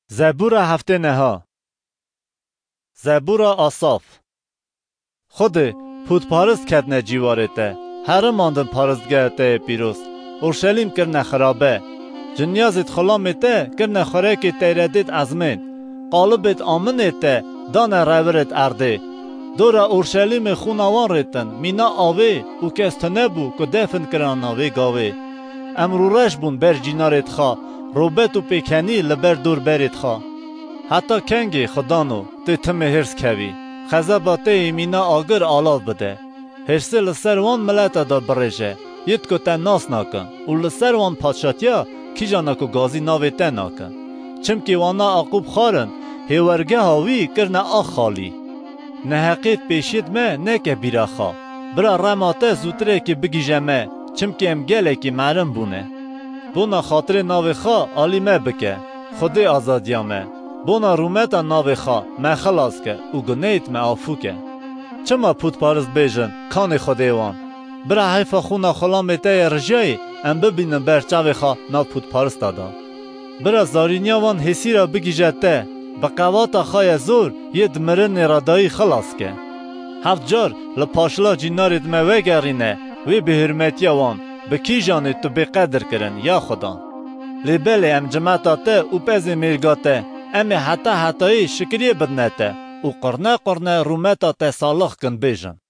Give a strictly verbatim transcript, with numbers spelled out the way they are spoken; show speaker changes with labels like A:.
A: زبور هفته نها. زبور آصاف. خود پود پارست کدنه جیوارته، هر ماندن پارستگهته پیروز، اورشلیم کرنه خرابه، جنیازت خلامته کرنه خورک تیردید ازمین، قالبت آمنته دانه رورت ارده، دورا اورشلیم خونوان ریتن، مینا آوه او کستنه بو که دفن کرن آوه گاوه، امرورش بون بر جینارت خوا، روبت و پیکنی لبر دور برید خوا. حتی کنگی خدانو تی تمه هرس کوی، خزباته مینا آگر آلاو بده. هرسه لسر وان ملتا دا برشه، ید که تن ناس ناکن، و لسر وان پادشاتیا کی جانا که گازی ناوی تن ناکن. چمکی وانا عقوب خارن، هیورگه هاوی کرنه آخ خالی. نهقیت پیشید مه نکه بیرا خوا، برا رماته زوتره که بگی جمه، چمکی ام گله که معلوم بونه. بونا خاطر ناوی خوا آلی مه بکه، خودی آزادیامه. بونا رومتا ناوی خوا مه خلاص که او گنیت مه آفو که. چما پود پارست بیجن کان خودی وان؟ برا حیفا خونا خلامته رجای ام ببینن برچاوی خوا نا پود پارست دادا. برا زارینیا وان حسی را بگی جته، بقواتا خواه زور ید مرن رادایی خلاص که. هفت جار لپاشلا جینارید مه وگرینه وی به حرمتی وان بکی جانت تو بقدر کرن یا خدا. لیبل ام جماعته او پز میرگاته ام حتی حتی شکریه بدنته او قرنه قرنه رومتا ته صالح کن بیجن.